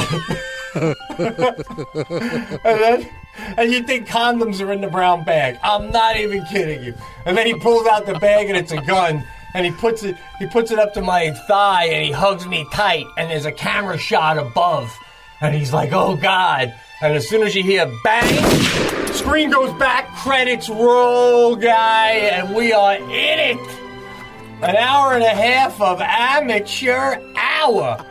and you think condoms are in the brown bag. I'm not even kidding you. And then he pulls out the bag and it's a gun. And he puts it up to my thigh and he hugs me tight. And there's a camera shot above. And he's like, oh, God. And as soon as you hear bang, screen goes back, credits roll, guy, and we are in it. An hour and a half of amateur hour.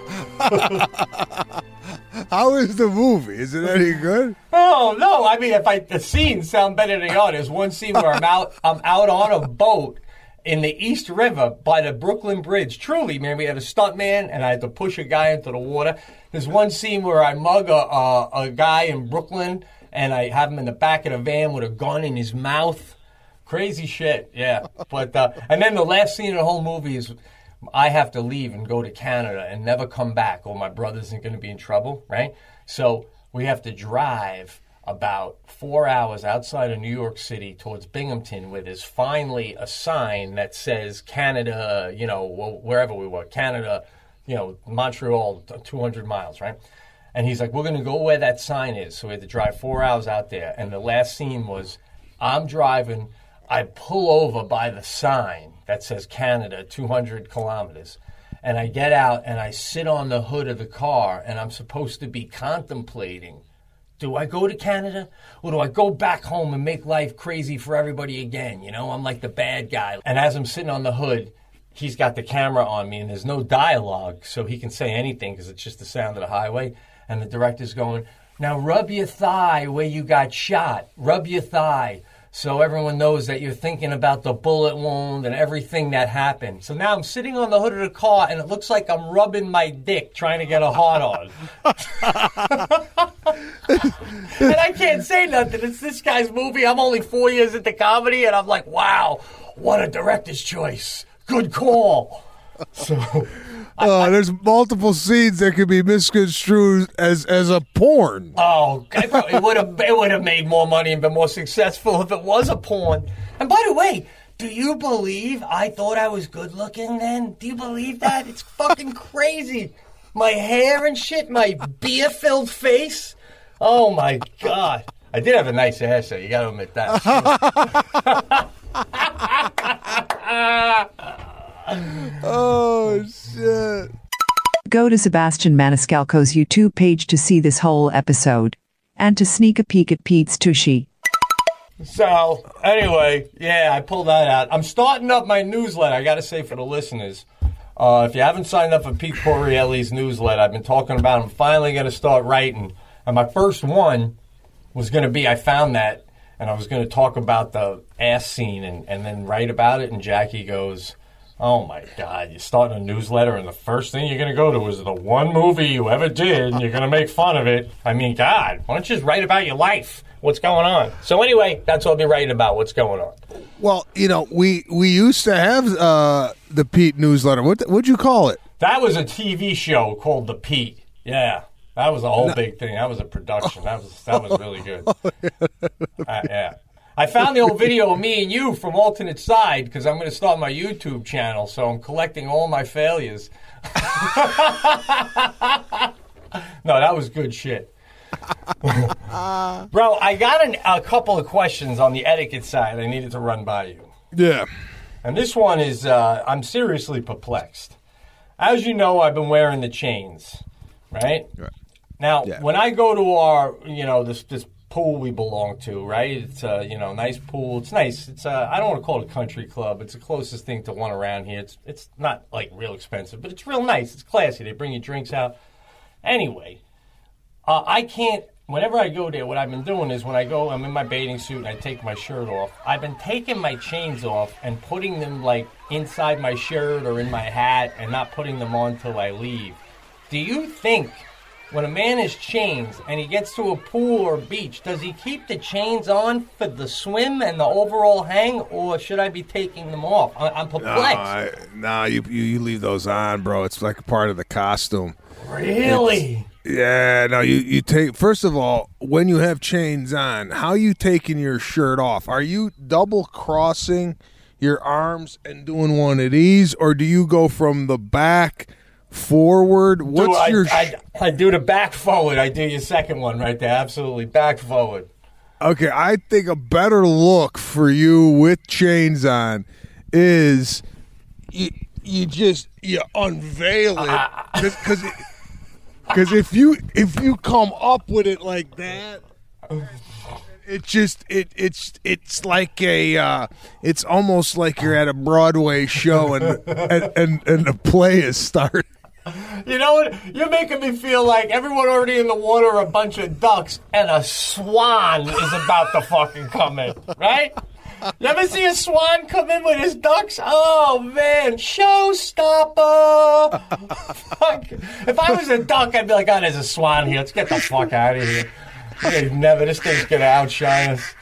How is the movie? Is it any good? Oh, no. I mean, the scenes sound better than they are. There's one scene where I'm out on a boat in the East River by the Brooklyn Bridge. Truly, man, we had a stuntman, and I had to push a guy into the water. There's one scene where I mug a guy in Brooklyn, and I have him in the back of the van with a gun in his mouth. Crazy shit, yeah. But and then the last scene of the whole movie is I have to leave and go to Canada and never come back, or my brother isn't going to be in trouble, right? So we have to drive about 4 hours outside of New York City towards Binghamton, where there's finally a sign that says Canada, you know, wherever we were, Canada, you know, Montreal, 200 miles, right? And he's like, we're going to go where that sign is. So we had to drive 4 hours out there. And the last scene was I'm driving, I pull over by the sign that says Canada, 200 kilometers. And I get out and I sit on the hood of the car, and I'm supposed to be contemplating, do I go to Canada or do I go back home and make life crazy for everybody again? You know, I'm like the bad guy. And as I'm sitting on the hood, he's got the camera on me and there's no dialogue, so he can say anything because it's just the sound of the highway. And the director's going, now rub your thigh where you got shot. Rub your thigh. So everyone knows that you're thinking about the bullet wound and everything that happened. So now I'm sitting on the hood of the car, and it looks like I'm rubbing my dick trying to get a hard on. And I can't say nothing. It's this guy's movie. I'm only 4 years into comedy, and I'm like, wow, what a director's choice. Good call. So... there's multiple scenes that could be misconstrued as a porn. Oh, it would have made more money and been more successful if it was a porn. And by the way, do you believe I thought I was good looking then? Do you believe that? It's fucking crazy. My hair and shit, my beer-filled face. Oh my God. I did have a nice ass, so you got to admit that. Oh, shit. Go to Sebastian Maniscalco's YouTube page to see this whole episode and to sneak a peek at Pete's Tushy. So, anyway, yeah, I pulled that out. I'm starting up my newsletter, I got to say, for the listeners. If you haven't signed up for Pete Corielli's newsletter, I've been talking about I'm finally going to start writing. And my first one was going to be, I found that, and I was going to talk about the ass scene and then write about it. And Jackie goes, oh, my God, you're starting a newsletter, and the first thing you're going to go to is the one movie you ever did, and you're going to make fun of it. I mean, God, why don't you just write about your life? What's going on? So anyway, that's what I'll be writing about, what's going on. Well, you know, we used to have the Pete newsletter. What'd you call it? That was a TV show called The Pete. Yeah, that was a whole big thing. That was a production. That was really good. Yeah. I found the old video of me and you from Alternate Side because I'm going to start my YouTube channel, so I'm collecting all my failures. No, that was good shit. Bro, I got a couple of questions on the etiquette side I needed to run by you. Yeah. And this one is, I'm seriously perplexed. As you know, I've been wearing the chains, right? Now, when I go to our, this pool we belong to, right? It's a, nice pool. It's nice. It's I don't want to call it a country club. It's the closest thing to one around here. It's not like real expensive, but it's real nice. It's classy. They bring you drinks out. Anyway, I can't. Whenever I go there, what I've been doing is when I go, I'm in my bathing suit and I take my shirt off. I've been taking my chains off and putting them like inside my shirt or in my hat and not putting them on till I leave. Do you think when a man is chained and he gets to a pool or beach, does he keep the chains on for the swim and the overall hang, or should I be taking them off? I'm perplexed. No, you leave those on, bro. It's like a part of the costume. Really? Yeah, no, you take, first of all, when you have chains on, how are you taking your shirt off? Are you double crossing your arms and doing one of these, or do you go from the back forward? I do the back forward. I do your second one right there. Absolutely, back forward. Okay, I think a better look for you with chains on is you unveil it, because if you come up with it like that, it's like it's almost like you're at a Broadway show and the play is starting. You know what? You're making me feel like everyone already in the water are a bunch of ducks and a swan is about to fucking come in, right? You ever see a swan come in with his ducks? Oh, man. Showstopper. Fuck. If I was a duck, I'd be like, oh, there's a swan here. Let's get the fuck out of here. This thing's going to outshine us.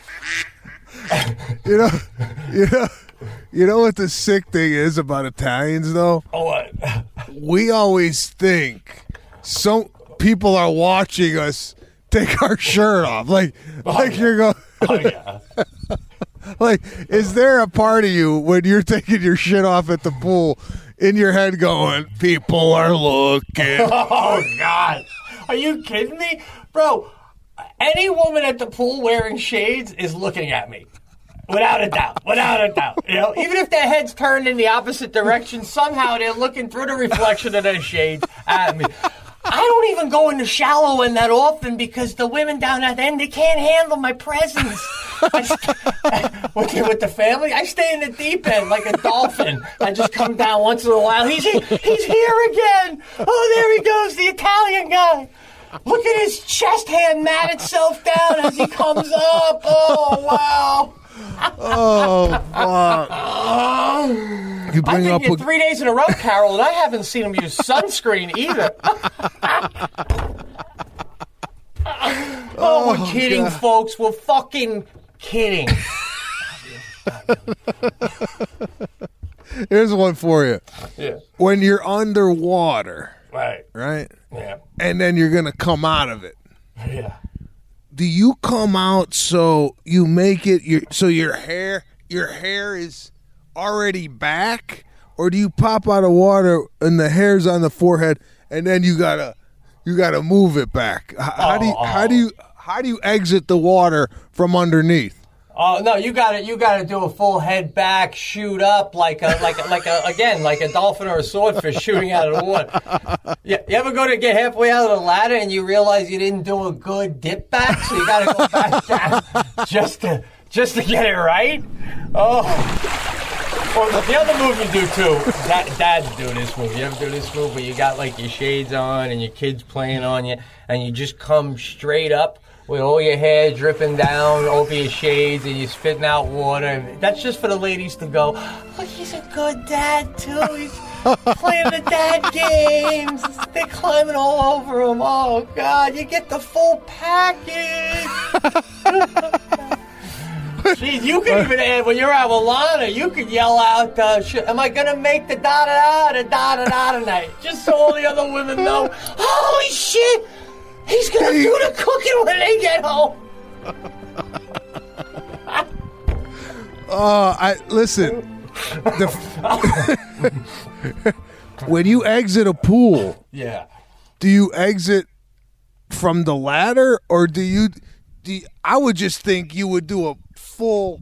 You know what the sick thing is about Italians, though? Oh, what? We always think some people are watching us take our shirt off. You're going... Oh, yeah. Like, is there a part of you when you're taking your shit off at the pool in your head going, people are looking? Oh, God. Are you kidding me? Bro, any woman at the pool wearing shades is looking at me. Without a doubt. You know, even if their head's turned in the opposite direction, somehow they're looking through the reflection of their shades at me. I don't even go in the shallow end that often because the women down at the end, they can't handle my presence. With the family, I stay in the deep end like a dolphin. I just come down once in a while. He's here again. Oh, there he goes, the Italian guy. Look at his chest hand mat itself down as he comes up. Oh, wow. Oh, fuck. You bring I've been up here 3 days in a row, Carol, and I haven't seen him use sunscreen either. We're kidding, God. Folks. We're fucking kidding. Here's one for you. Yeah. When you're underwater, right? Yeah. And then you're going to come out of it. Yeah. Do you come out so you make it so your hair is already back, or do you pop out of water and the hair's on the forehead and then you gotta move it back? How do you exit the water from underneath? Oh no, you gotta do a full head back, shoot up like a dolphin or a swordfish shooting out of the water. Yeah, you ever go to get halfway out of the ladder and you realize you didn't do a good dip back, so you gotta go back down just to get it right? Oh. Well, the other move you do too, dads do this move. You ever do this move where you got like your shades on and your kids playing on you, and you just come straight up with all your hair dripping down over your shades and you're spitting out water. And that's just for the ladies to go, look, he's a good dad too. He's playing the dad games. They're climbing all over him. Oh, God, you get the full package. Jeez, you can even add, when you're out with Lana, you could yell out, am I going to make the da-da-da tonight? Just so all the other women know, holy shit, he's going to do the cooking when they get home. Listen, when you exit a pool, yeah, do you exit from the ladder, or do you I would just think you would do a full,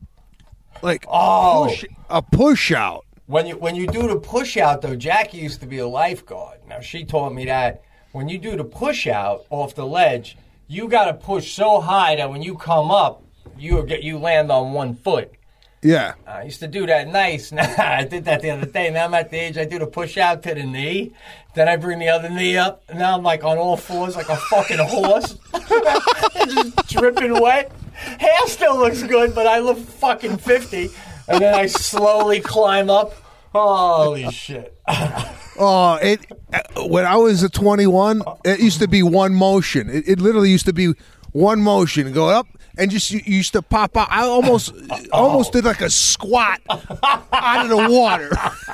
push out. When you do the push out, though, Jackie used to be a lifeguard. Now, she taught me that when you do the push out off the ledge, you got to push so high that when you come up, you land on one foot. Yeah. I used to do that nice. I did that the other day. Now I'm at the age I do the push out to the knee. Then I bring the other knee up. And now I'm like on all fours like a fucking horse. Just dripping wet. Hair still looks good, but I look fucking 50. And then I slowly climb up. Holy shit. When I was at 21, it used to be one motion. It literally used to be one motion. Go up and just you used to pop out. I almost did like a squat out of the water.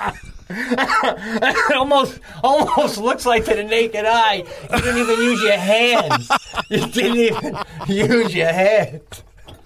It almost looks like to the naked eye. You didn't even use your hands. You didn't even use your hands.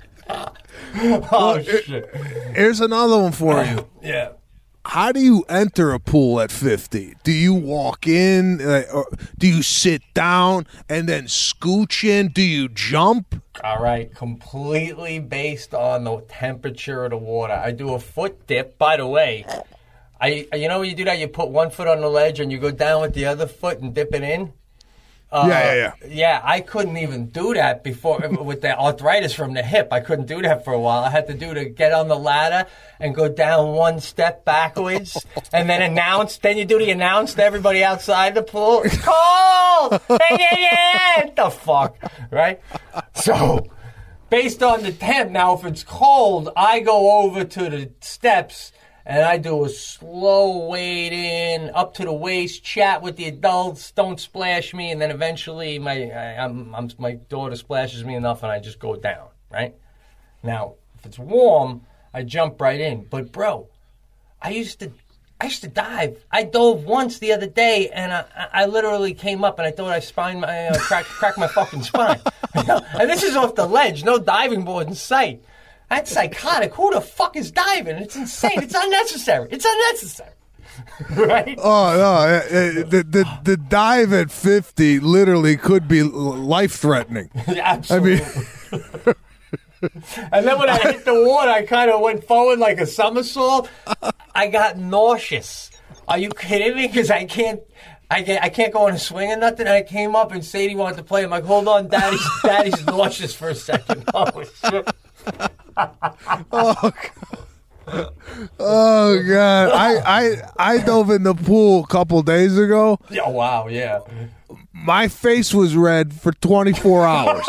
Shit. Here's another one for you. Yeah. How do you enter a pool at 50? Do you walk in? Or do you sit down and then scooch in? Do you jump? All right. Completely based on the temperature of the water. I do a foot dip. By the way, you know when you do that, you put one foot on the ledge and you go down with the other foot and dip it in? Yeah. Yeah, I couldn't even do that before with the arthritis from the hip. I couldn't do that for a while. I had to get on the ladder and go down one step backwards and then announce. Then you do the announce to everybody outside the pool. It's cold! What the fuck? Right? So, based on the temp, now if it's cold, I go over to the steps and I do a slow wade in, up to the waist, chat with the adults, don't splash me, and then eventually my daughter splashes me enough and I just go down, right? Now, if it's warm, I jump right in. But, bro, I used to dive. I dove once the other day, and I literally came up, and I thought I cracked my fucking spine. And this is off the ledge, no diving board in sight. That's psychotic. Who the fuck is diving? It's insane. It's unnecessary. Right? Oh, no. The dive at 50 literally could be life-threatening. Absolutely. I mean... And then when I hit the water, I kind of went forward like a somersault. I got nauseous. Are you kidding me? Because I can't go on a swing or nothing. I came up and Sadie wanted to play. I'm like, hold on, Daddy's nauseous for a second. Oh, shit. Oh God! I dove in the pool a couple days ago. Oh wow! Yeah, my face was red for 24 hours.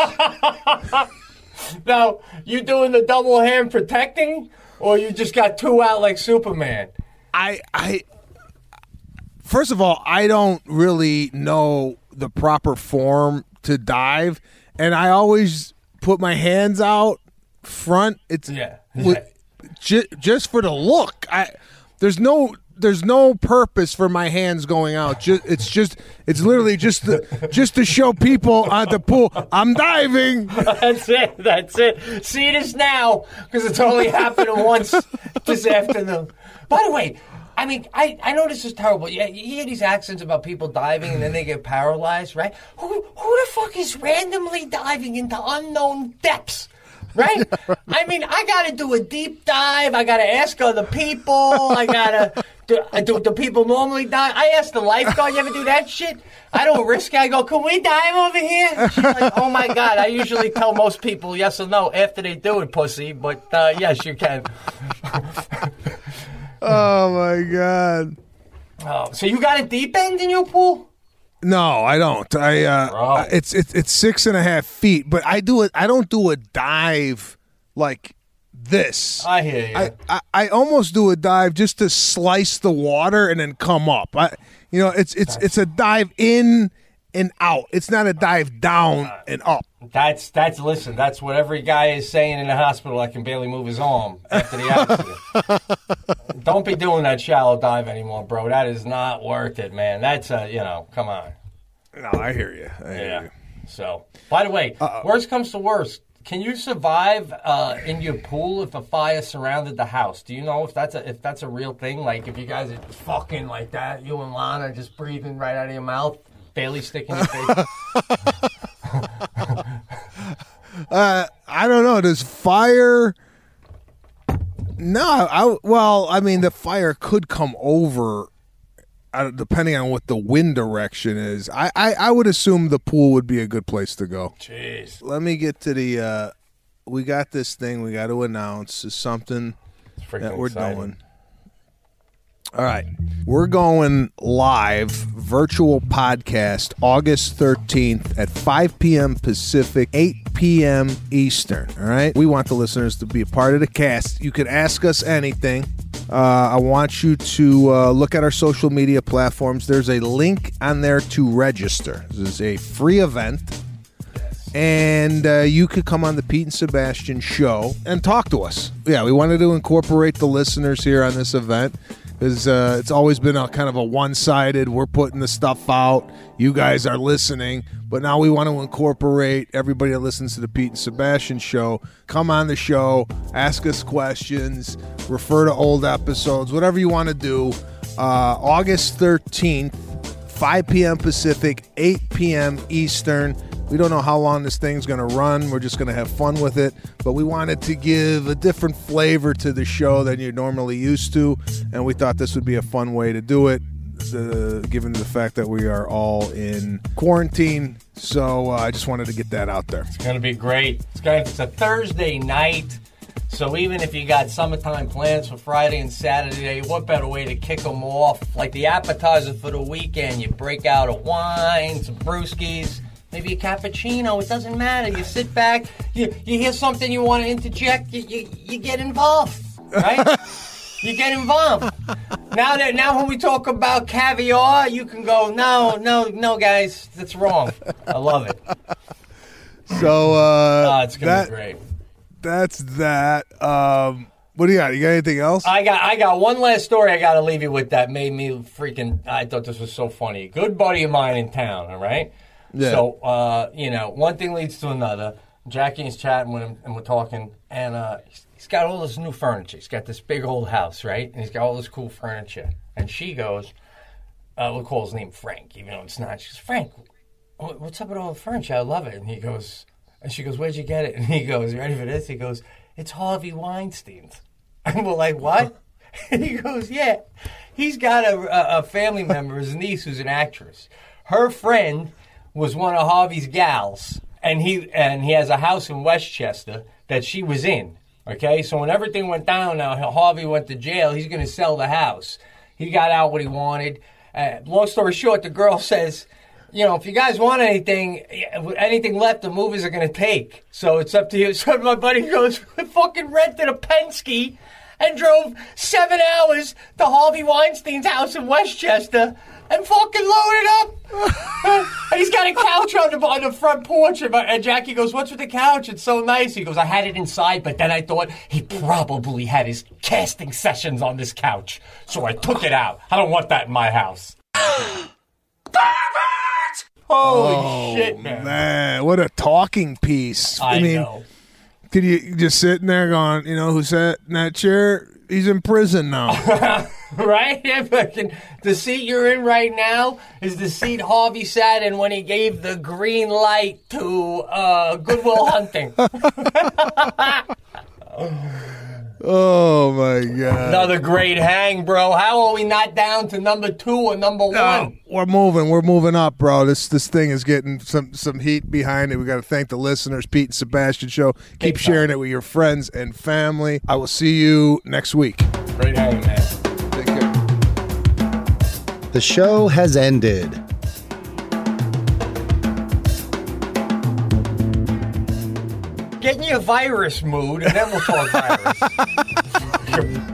Now you doing the double hand protecting, or you just got two out like Superman? First of all, I don't really know the proper form to dive, and I always put my hands out front. It's just for the look. There's no purpose for my hands going out. It's literally just to show people at the pool I'm diving. That's it. See this now because it's only happening once this afternoon. By the way, I mean, I know this is terrible. You hear these accents about people diving and then they get paralyzed, right? Who the fuck is randomly diving into unknown depths? Right? I mean, I got to do a deep dive. I got to ask other people. I got to... Do people normally dive? I asked the lifeguard, you ever do that shit? I don't risk it. I go, can we dive over here? She's like, oh, my God. I usually tell most people yes or no after they do it, pussy. But, yes, you can. Oh, my God. Oh, so you got a deep end in your pool? No, I don't. It's 6.5 feet, but I don't do a dive like this. I hear you. I almost do a dive just to slice the water and then come up. It's a dive in and out. It's not a dive down and up. That's what every guy is saying in the hospital that can barely move his arm after the accident. Don't be doing that shallow dive anymore, bro. That is not worth it, man. That's come on. No, I hear you. I hear you. So, by the way, worst comes to worst, can you survive in your pool if a fire surrounded the house? Do you know if that's a real thing? Like if you guys are fucking like that, you and Lana just breathing right out of your mouth, barely sticking your face. I don't know. Does fire? No. The fire could come over, depending on what the wind direction is. I would assume the pool would be a good place to go. Jeez. Let me get to the. We got this thing we got to announce. Is something that we're doing. All right. We're going live, virtual podcast, August 13th at 5 p.m. Pacific, 8 p.m. Eastern. All right. We want the listeners to be a part of the cast. You can ask us anything. I want you to look at our social media platforms. There's a link on there to register. This is a free event. And you could come on the Pete and Sebastian show and talk to us. Yeah, we wanted to incorporate the listeners here on this event. Because it's always been a kind of a one-sided, we're putting the stuff out, you guys are listening. But now we want to incorporate everybody that listens to the Pete and Sebastian show. Come on the show, ask us questions, refer to old episodes, whatever you want to do. August 13th, 5 p.m. Pacific, 8 p.m. Eastern. We don't know how long this thing's going to run. We're just going to have fun with it. But we wanted to give a different flavor to the show than you're normally used to. And we thought this would be a fun way to do it, given the fact that we are all in quarantine. So I just wanted to get that out there. It's going to be great. It's a Thursday night. So even if you got summertime plans for Friday and Saturday, what better way to kick them off? Like the appetizer for the weekend, you break out a wine, some brewskis, maybe a cappuccino. It doesn't matter. You sit back, you hear something you want to interject, you get involved, right? You get involved. Now when we talk about caviar, you can go, no, guys, that's wrong. I love it. So it's gonna be great. That's that. What do you got? You got anything else? I got one last story I got to leave you with that made me freaking. I thought this was so funny. Good buddy of mine in town. All right. Yeah. So one thing leads to another. Jackie is chatting with him, and we're talking, and he's got all this new furniture. He's got this big old house, right? And he's got all this cool furniture. And she goes, we'll call his name Frank, even though it's not. She goes, Frank, what's up with all the furniture? I love it. And he goes. And she goes, where'd you get it? And he goes, you ready for this? He goes, it's Harvey Weinstein's. And we're like, what? And he goes, yeah. He's got a family member, his niece, who's an actress. Her friend was one of Harvey's gals, and he has a house in Westchester that she was in. Okay? So when everything went down, now Harvey went to jail, he's going to sell the house. He got out what he wanted. Long story short, the girl says, if you guys want anything left, the movies are going to take. So it's up to you. So my buddy goes, we fucking rented a Penske and drove 7 hours to Harvey Weinstein's house in Westchester and fucking loaded up. And he's got a couch on the front porch. And Jackie goes, what's with the couch? It's so nice. He goes, I had it inside, but then I thought he probably had his casting sessions on this couch. So I took it out. I don't want that in my house. Holy shit, man. What a talking piece. I mean, know. Could you just sitting there going, who sat in that chair? He's in prison now. Right? The seat you're in right now is the seat Harvey sat in when he gave the green light to Good Will Hunting. Oh, my God. Another great hang, bro. How are we not down to number 2 or number 1? We're moving up, bro. This thing is getting some heat behind it. We got to thank the listeners, Pete and Sebastian Show. Keep sharing it with your friends and family. I will see you next week. Great hang, man. Take care. The show has ended. Get in your virus mood, and then we'll talk virus.